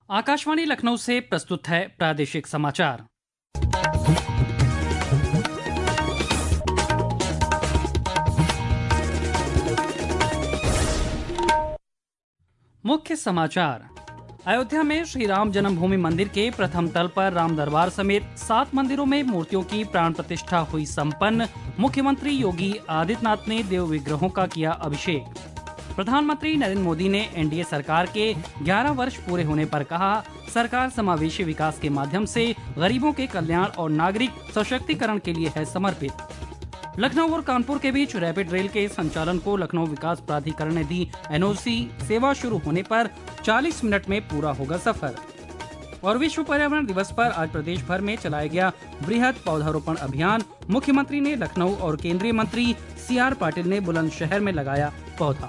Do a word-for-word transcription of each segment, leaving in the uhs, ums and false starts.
आकाशवाणी लखनऊ से प्रस्तुत है प्रादेशिक समाचार। मुख्य समाचार। अयोध्या में श्री राम जन्मभूमि मंदिर के प्रथम तल पर राम दरबार समेत सात मंदिरों में मूर्तियों की प्राण प्रतिष्ठा हुई संपन्न। मुख्यमंत्री योगी आदित्यनाथ ने देव विग्रहों का किया अभिषेक। प्रधानमंत्री नरेंद्र मोदी ने एनडीए सरकार के ग्यारह वर्ष पूरे होने पर कहा, सरकार समावेशी विकास के माध्यम से गरीबों के कल्याण और नागरिक सशक्तिकरण के लिए है समर्पित। लखनऊ और कानपुर के बीच रैपिड रेल के संचालन को लखनऊ विकास प्राधिकरण ने दी एनओसी। सेवा शुरू होने पर चालीस मिनट में पूरा होगा सफर। और विश्व पर्यावरण दिवस पर आज प्रदेश भर में चलाया गया बृहद पौधारोपण अभियान। मुख्यमंत्री ने लखनऊ और केंद्रीय मंत्री सी आर पाटिल ने बुलंदशहर में लगाया पौधा।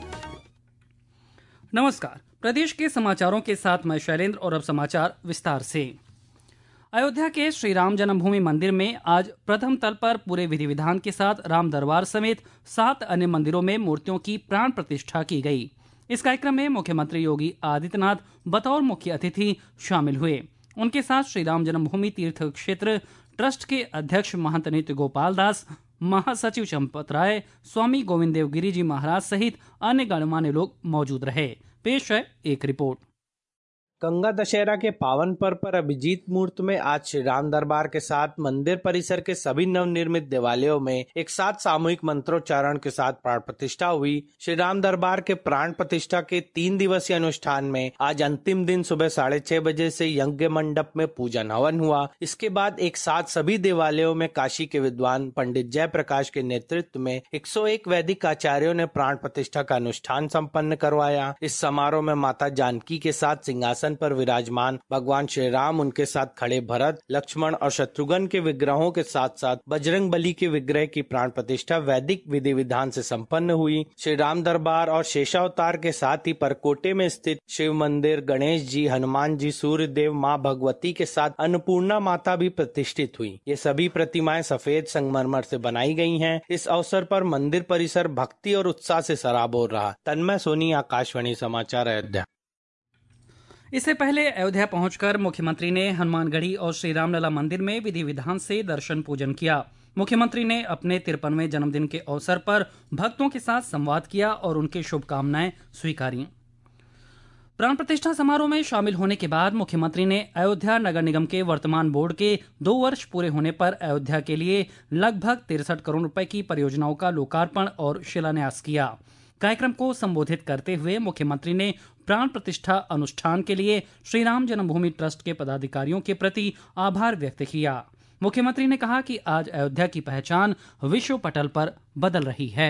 नमस्कार, प्रदेश के समाचारों के साथ मैं शैलेंद्र और अब समाचार विस्तार से। अयोध्या के श्री राम जन्मभूमि मंदिर में आज प्रथम तल पर पूरे विधि विधान के साथ राम दरबार समेत सात अन्य मंदिरों में मूर्तियों की प्राण प्रतिष्ठा की गई। इस कार्यक्रम में मुख्यमंत्री योगी आदित्यनाथ बतौर मुख्य अतिथि शामिल हुए। उनके साथ श्री राम जन्मभूमि तीर्थ क्षेत्र ट्रस्ट के अध्यक्ष महंत नित्य गोपाल दास, महासचिव चंपत राय, स्वामी गोविंद देव गिरी जी महाराज सहित अन्य गणमान्य लोग मौजूद रहे। पेश है एक रिपोर्ट। गंगा दशहरा के पावन पर्व पर अभिजीत मुहूर्त में आज श्री राम दरबार के साथ मंदिर परिसर के सभी नवनिर्मित देवालयों में एक साथ सामूहिक मंत्रोच्चारण के साथ प्राण प्रतिष्ठा हुई। श्री राम दरबार के प्राण प्रतिष्ठा के तीन दिवसीय अनुष्ठान में आज अंतिम दिन सुबह साढ़े छह बजे से यज्ञ मंडप में पूजन हवन हुआ। इसके बाद एक साथ सभी देवालयों में काशी के विद्वान पंडित जयप्रकाश के नेतृत्व में एक सौ एक वैदिक आचार्यों ने प्राण प्रतिष्ठा का अनुष्ठान संपन्न करवाया। इस समारोह में माता जानकी के साथ सिंहासन पर विराजमान भगवान श्री राम, उनके साथ खड़े भरत, लक्ष्मण और शत्रुघ्न के विग्रहों के साथ साथ बजरंग बली के विग्रह की प्राण प्रतिष्ठा वैदिक विधि विधान से संपन्न हुई। श्री राम दरबार और शेषावतार के साथ ही परकोटे में स्थित शिव मंदिर, गणेश जी, हनुमान जी, सूर्य देव, माँ भगवती के साथ अन्नपूर्णा माता भी प्रतिष्ठित हुई। ये सभी प्रतिमाएं सफेद संगमरमर से बनाई गई हैं। इस अवसर पर मंदिर परिसर भक्ति और उत्साह से सराबोर रहा। तन्मय सोनी, आकाशवाणी समाचार, अयोध्या। इससे पहले अयोध्या पहुंचकर मुख्यमंत्री ने हनुमानगढ़ी और श्री रामलला मंदिर में विधि विधान से दर्शन पूजन किया। मुख्यमंत्री ने अपने तिरपनवें जन्मदिन के अवसर पर भक्तों के साथ संवाद किया और उनकी शुभकामनाएं स्वीकारी। प्राण प्रतिष्ठा समारोह में शामिल होने के बाद मुख्यमंत्री ने अयोध्या नगर निगम के वर्तमान बोर्ड के दो वर्ष पूरे होने पर अयोध्या के लिए लगभग तिरसठ करोड़ रुपए की परियोजनाओं का लोकार्पण और शिलान्यास किया। कार्यक्रम को संबोधित करते हुए मुख्यमंत्री ने प्राण प्रतिष्ठा अनुष्ठान के लिए श्री राम जन्मभूमि ट्रस्ट के पदाधिकारियों के प्रति आभार व्यक्त किया। मुख्यमंत्री ने कहा कि आज अयोध्या की पहचान विश्व पटल पर बदल रही है।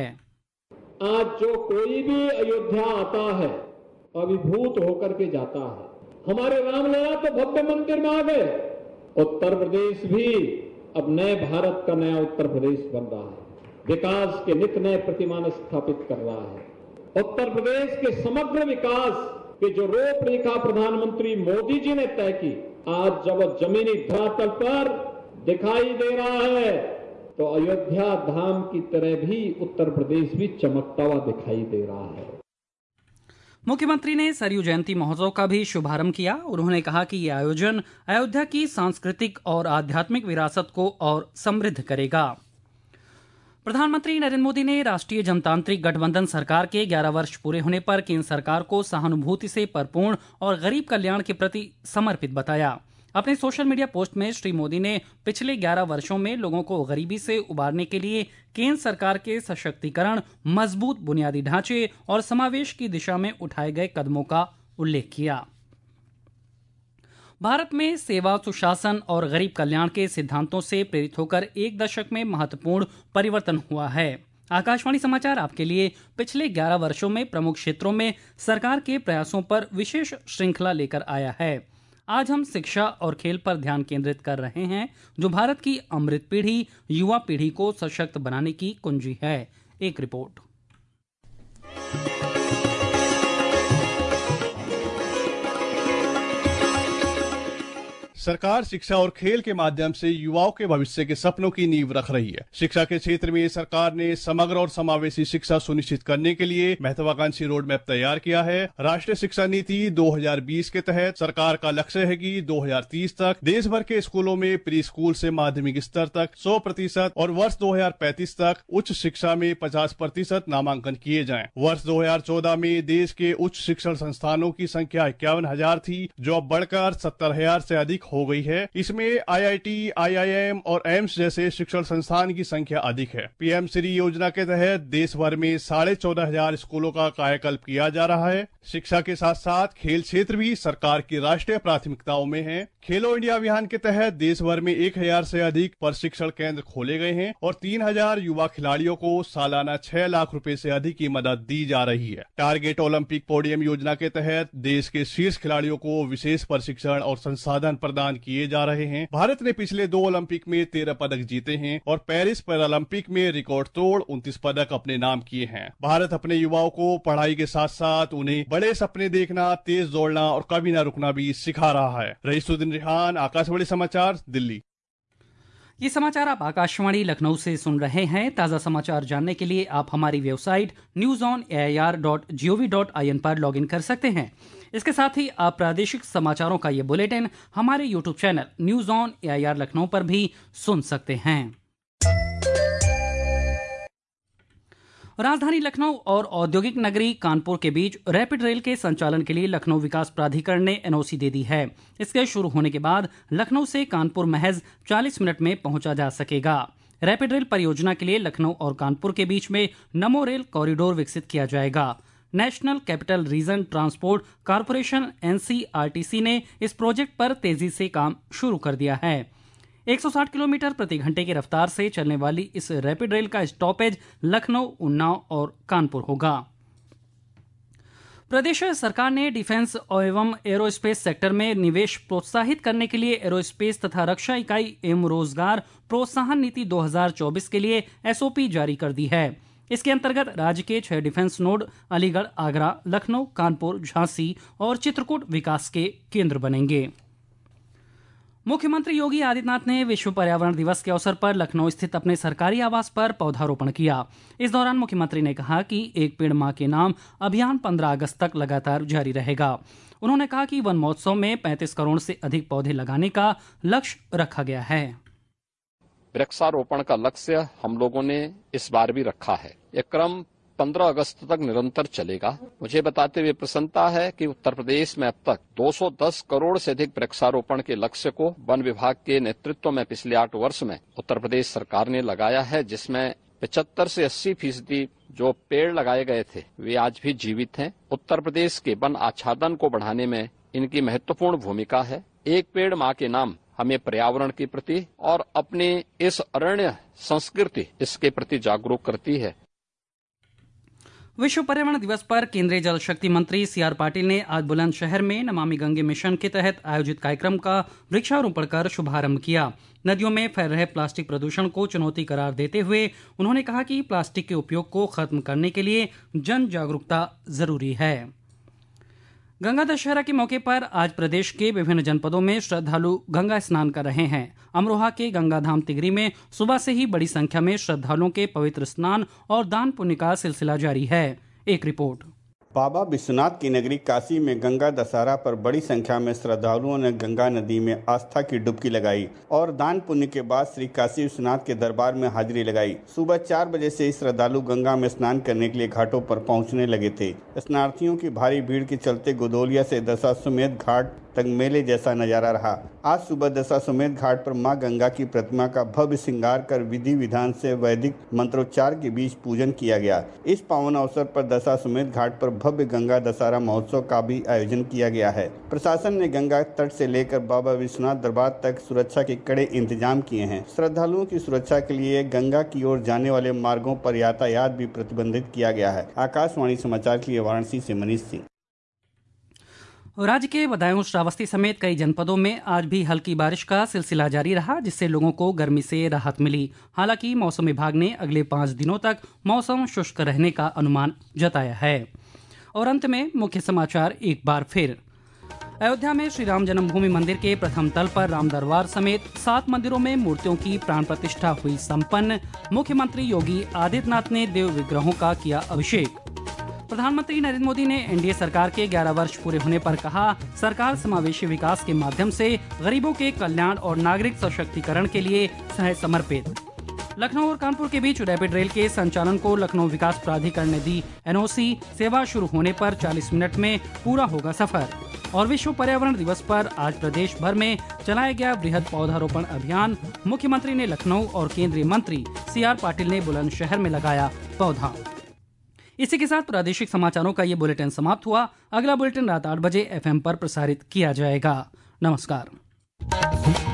आज जो कोई भी अयोध्या आता है अभिभूत होकर के जाता है। हमारे रामलला तो भव्य मंदिर में आ गए। उत्तर प्रदेश भी अब नए भारत का नया उत्तर प्रदेश बन रहा है, विकास के नित नए प्रतिमान स्थापित कर रहा है। उत्तर प्रदेश के समग्र विकास के जो रूपरेखा प्रधानमंत्री मोदी जी ने तय की, आज जब जमीनी धरातल पर दिखाई दे रहा है तो अयोध्या धाम की तरह भी उत्तर प्रदेश भी चमकता हुआ दिखाई दे रहा है। मुख्यमंत्री ने सरयू जयंती महोत्सव का भी शुभारंभ किया। उन्होंने कहा कि यह आयोजन अयोध्या की सांस्कृतिक और आध्यात्मिक विरासत को और समृद्ध करेगा। प्रधानमंत्री नरेंद्र मोदी ने राष्ट्रीय जनतांत्रिक गठबंधन सरकार के ग्यारह वर्ष पूरे होने पर केंद्र सरकार को सहानुभूति से परिपूर्ण और गरीब कल्याण के प्रति समर्पित बताया। अपने सोशल मीडिया पोस्ट में श्री मोदी ने पिछले ग्यारह वर्षों में लोगों को गरीबी से उबारने के लिए केंद्र सरकार के सशक्तिकरण, मजबूत बुनियादी ढांचे और समावेश की दिशा में उठाए गए कदमों का उल्लेख किया। भारत में सेवा, सुशासन और गरीब कल्याण के सिद्धांतों से प्रेरित होकर एक दशक में महत्वपूर्ण परिवर्तन हुआ है। आकाशवाणी समाचार आपके लिए पिछले ग्यारह वर्षों में प्रमुख क्षेत्रों में सरकार के प्रयासों पर विशेष श्रृंखला लेकर आया है। आज हम शिक्षा और खेल पर ध्यान केंद्रित कर रहे हैं, जो भारत की अमृत पीढ़ी, युवा पीढ़ी को सशक्त बनाने की कुंजी है। एक रिपोर्ट। सरकार शिक्षा और खेल के माध्यम से युवाओं के भविष्य के सपनों की नींव रख रही है। शिक्षा के क्षेत्र में सरकार ने समग्र और समावेशी शिक्षा सुनिश्चित करने के लिए महत्वाकांक्षी रोड मैप तैयार किया है। राष्ट्रीय शिक्षा नीति दो हज़ार बीस के तहत सरकार का लक्ष्य है कि दो हज़ार तीस तक देश भर के स्कूलों में प्री स्कूल से माध्यमिक स्तर तक सौ प्रतिशत और वर्ष दो हज़ार पैंतीस तक उच्च शिक्षा में पचास प्रतिशत नामांकन किए जाएं। वर्ष दो हज़ार चौदह में देश के उच्च शिक्षण संस्थानों की संख्या इक्यावन हजार थी, जो अब बढ़कर सत्तर हजार से अधिक हो गई है। इसमें I I T, I I M और एम्स जैसे शिक्षण संस्थान की संख्या अधिक है। पी एम श्री योजना के तहत देश भर में साढ़े चौदह हजार स्कूलों का कायाकल्प किया जा रहा है। शिक्षा के साथ साथ खेल क्षेत्र भी सरकार की राष्ट्रीय प्राथमिकताओं में है। खेलो इंडिया अभियान के तहत देश भर में एक हजार से अधिक प्रशिक्षण केंद्र खोले गए हैं और तीन हजार युवा खिलाड़ियों को सालाना छह लाख रुपए से अधिक की मदद दी जा रही है। टारगेट ओलंपिक पोडियम योजना के तहत देश के शीर्ष खिलाड़ियों को विशेष प्रशिक्षण और संसाधन प्रदान किए जा रहे हैं। भारत ने पिछले दो ओलंपिक में तेरह पदक जीते हैं और पेरिस पैरालंपिक में रिकॉर्ड तोड़ उनतीस पदक अपने नाम किए हैं। भारत अपने युवाओं को पढ़ाई के साथ साथ उन्हें बड़े सपने देखना, तेज दौड़ना और कभी न रुकना भी सिखा रहा है। रईसुद्दीन रिहान, आकाशवाणी समाचार, दिल्ली। ये समाचार आप आकाशवाणी लखनऊ से सुन रहे हैं। ताज़ा समाचार जानने के लिए आप हमारी website news on A I R dot G O V dot I N पर लॉगिन कर सकते हैं। इसके साथ ही आप प्रादेशिक समाचारों का ये बुलेटिन हमारे YouTube channel news on A I R Lucknow पर भी सुन सकते हैं। राजधानी लखनऊ और औद्योगिक नगरी कानपुर के बीच रैपिड रेल के संचालन के लिए लखनऊ विकास प्राधिकरण ने एन ओ सी दे दी है। इसके शुरू होने के बाद लखनऊ से कानपुर महज चालीस मिनट में पहुंचा जा सकेगा। रैपिड रेल परियोजना के लिए लखनऊ और कानपुर के बीच में नमो रेल कॉरिडोर विकसित किया जाएगा। National capital region transport corporation N C R T C ने इस प्रोजेक्ट पर तेजी से काम शुरू कर दिया है। एक सौ साठ किलोमीटर प्रति घंटे की रफ्तार से चलने वाली इस रैपिड रेल का स्टॉपेज लखनऊ, उन्नाव और कानपुर होगा। प्रदेश सरकार ने डिफेंस एवं एरोस्पेस सेक्टर में निवेश प्रोत्साहित करने के लिए एरोस्पेस तथा रक्षा इकाई एवं रोजगार प्रोत्साहन नीति दो हज़ार चौबीस के लिए एस ओ पी जारी कर दी है। इसके अंतर्गत राज्य के छह डिफेंस नोड अलीगढ़, आगरा, लखनऊ, कानपुर, झांसी और चित्रकूट विकास के केंद्र बनेंगे। मुख्यमंत्री योगी आदित्यनाथ ने विश्व पर्यावरण दिवस के अवसर पर लखनऊ स्थित अपने सरकारी आवास पर पौधारोपण किया। इस दौरान मुख्यमंत्री ने कहा कि एक पेड़ मां के नाम अभियान पंद्रह अगस्त तक लगातार जारी रहेगा। उन्होंने कहा कि वन महोत्सव में पैंतीस करोड़ से अधिक पौधे लगाने का लक्ष्य रखा गया है। वृक्षारोपण का लक्ष्य हम लोगों ने इस बार भी रखा है। यह क्रम पंद्रह अगस्त तक निरंतर चलेगा। मुझे बताते हुए प्रसन्नता है कि उत्तर प्रदेश में अब तक दो सौ दस करोड़ से अधिक वृक्षारोपण के लक्ष्य को वन विभाग के नेतृत्व में पिछले आठ वर्ष में उत्तर प्रदेश सरकार ने लगाया है, जिसमें पचहत्तर से अस्सी फीसदी जो पेड़ लगाए गए थे वे आज भी जीवित हैं। उत्तर प्रदेश के वन आच्छादन को बढ़ाने में इनकी महत्वपूर्ण भूमिका है। एक पेड़ मां के नाम हमें पर्यावरण के प्रति और अपने इस अरण्य संस्कृति इसके प्रति जागरूक करती है। विश्व पर्यावरण दिवस पर केंद्रीय जल शक्ति मंत्री सी आर पाटिल ने आज बुलंदशहर में नमामि गंगे मिशन के तहत आयोजित कार्यक्रम का वृक्षारोपण कर शुभारंभ किया। नदियों में फैल रहे प्लास्टिक प्रदूषण को चुनौती करार देते हुए उन्होंने कहा कि प्लास्टिक के उपयोग को खत्म करने के लिए जन जागरूकता जरूरी है। गंगा दशहरा के मौके पर आज प्रदेश के विभिन्न जनपदों में श्रद्धालु गंगा स्नान कर रहे हैं। अमरोहा के गंगाधाम तिगरी में सुबह से ही बड़ी संख्या में श्रद्धालुओं के पवित्र स्नान और दान पुण्य का सिलसिला जारी है। एक रिपोर्ट। बाबा विश्वनाथ की नगरी काशी में गंगा दशहरा पर बड़ी संख्या में श्रद्धालुओं ने गंगा नदी में आस्था की डुबकी लगाई और दान पुण्य के बाद श्री काशी विश्वनाथ के दरबार में हाजिरी लगाई। सुबह चार बजे से ही श्रद्धालु गंगा में स्नान करने के लिए घाटों पर पहुंचने लगे थे। स्नानार्थियों की भारी भीड़ के चलते गोदौलिया से दशाश्वमेध घाट तक मेले जैसा नजारा रहा। आज सुबह दशाश्वमेध घाट पर मां गंगा की प्रतिमा का भव्य श्रृंगार कर विधि विधान से वैदिक मंत्रोच्चार के बीच पूजन किया गया। इस पावन अवसर पर दशाश्वमेध घाट पर भव्य गंगा दशहरा महोत्सव का भी आयोजन किया गया है। प्रशासन ने गंगा तट से लेकर बाबा विश्वनाथ दरबार तक सुरक्षा के कड़े इंतजाम किए हैं। श्रद्धालुओं की सुरक्षा के लिए गंगा की ओर जाने वाले मार्गों पर यातायात भी प्रतिबंधित किया गया है। आकाशवाणी समाचार के लिए वाराणसी से मनीष सिंह। राज्य के बदायूं, श्रावस्ती समेत कई जनपदों में आज भी हल्की बारिश का सिलसिला जारी रहा, जिससे लोगों को गर्मी से राहत मिली। हालांकि मौसम विभाग ने अगले पाँच दिनों तक मौसम शुष्क रहने का अनुमान जताया है। और अंत में मुख्य समाचार एक बार फिर। अयोध्या में श्री राम जन्मभूमि मंदिर के प्रथम तल पर राम दरबार समेत सात मंदिरों में मूर्तियों की प्राण प्रतिष्ठा हुई संपन्न। मुख्यमंत्री योगी आदित्यनाथ ने देव विग्रहों का किया अभिषेक। प्रधानमंत्री नरेंद्र मोदी ने एनडीए सरकार के ग्यारह वर्ष पूरे होने पर कहा, सरकार समावेशी विकास के माध्यम से गरीबों के कल्याण और नागरिक सशक्तिकरण के लिए सह समर्पित। लखनऊ और कानपुर के बीच रैपिड रेल के संचालन को लखनऊ विकास प्राधिकरण ने दी एनओसी। सेवा शुरू होने पर चालीस मिनट में पूरा होगा सफर। और विश्व पर्यावरण दिवस पर आज प्रदेश भर में चलाया गया वृहद पौधारोपण अभियान। मुख्यमंत्री ने लखनऊ और केंद्रीय मंत्री सी आर पाटिल ने बुलंदशहर में लगाया पौधा। इसी के साथ प्रादेशिक समाचारों का ये बुलेटिन समाप्त हुआ। अगला बुलेटिन रात आठ बजे एफएम पर प्रसारित किया जाएगा। नमस्कार।